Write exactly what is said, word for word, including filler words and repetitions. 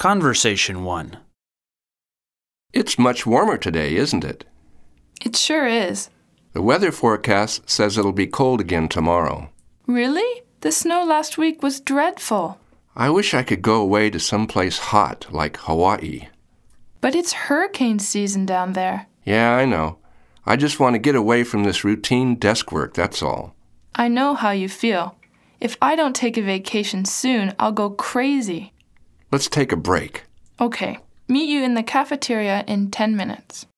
Conversation one. It's much warmer today, isn't it? It sure is. The weather forecast says it'll be cold again tomorrow. Really? The snow last week was dreadful. I wish I could go away to someplace hot like Hawaii. But it's hurricane season down there. Yeah, I know. I just want to get away from this routine desk work, that's all. I know how you feel. If I don't take a vacation soon, I'll go crazy. Let's take a break. Okay. Meet you in the cafeteria in ten minutes.